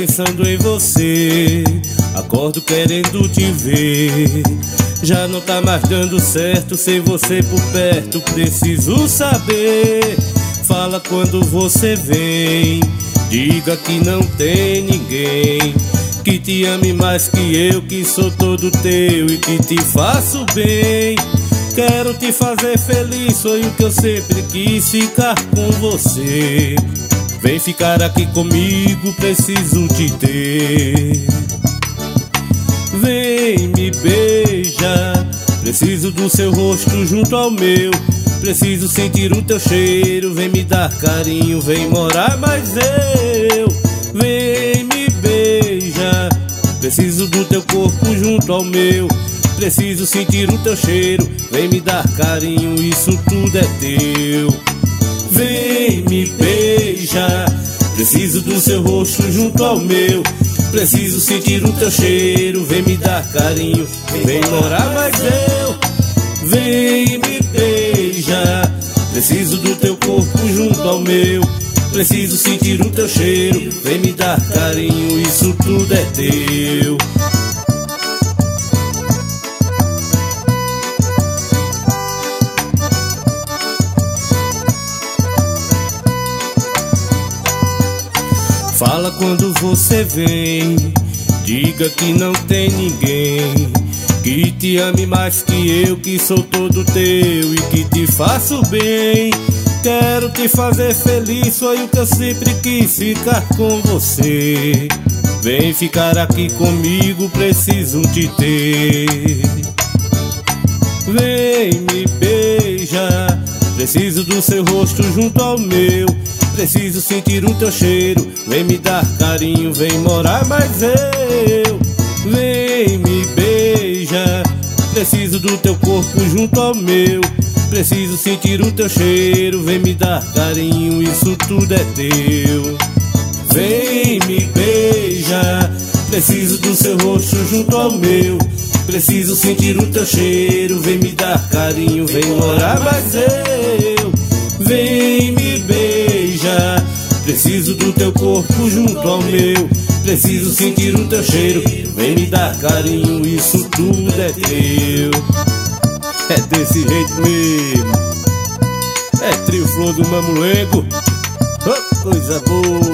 pensando em você, acordo querendo te ver. Já não tá mais dando certo sem você por perto, preciso saber. Fala quando você vem, diga que não tem ninguém que te ame mais que eu, que sou todo teu e que te faço bem. Quero te fazer feliz, sonho que eu sempre quis ficar com você. Vem ficar aqui comigo, preciso te ter. Vem me beija, preciso do seu rosto junto ao meu. Preciso sentir o teu cheiro, vem me dar carinho, vem morar mais eu. Vem me beija, preciso do teu corpo junto ao meu. Preciso sentir o teu cheiro, vem me dar carinho, isso tudo é teu. Vem me beija, preciso do seu rosto junto ao meu. Preciso sentir o teu cheiro, vem me dar carinho, vem morar mais eu. Vem me beija, preciso do teu corpo junto ao meu. Preciso sentir o teu cheiro, vem me dar carinho, isso tudo é teu. Fala quando você vem, diga que não tem ninguém que te ame mais que eu, que sou todo teu e que te faço bem. Quero te fazer feliz, sonho que eu sempre quis ficar com você. Vem ficar aqui comigo, preciso te ter. Vem me beija, preciso do seu rosto junto ao meu. Preciso sentir o teu cheiro, vem me dar carinho, vem morar mais eu. Vem me beija, preciso do teu corpo junto ao meu. Preciso sentir o teu cheiro, vem me dar carinho, isso tudo é teu. Vem me beija, preciso do seu rosto junto ao meu. Preciso sentir o teu cheiro, vem me dar carinho, vem morar mais eu. Vem me beija, preciso do teu corpo junto ao meu. Preciso sentir o teu cheiro, vem me dar carinho, isso tudo é teu. É desse jeito mesmo, é trio Flor do Mamulengo, oh, coisa boa.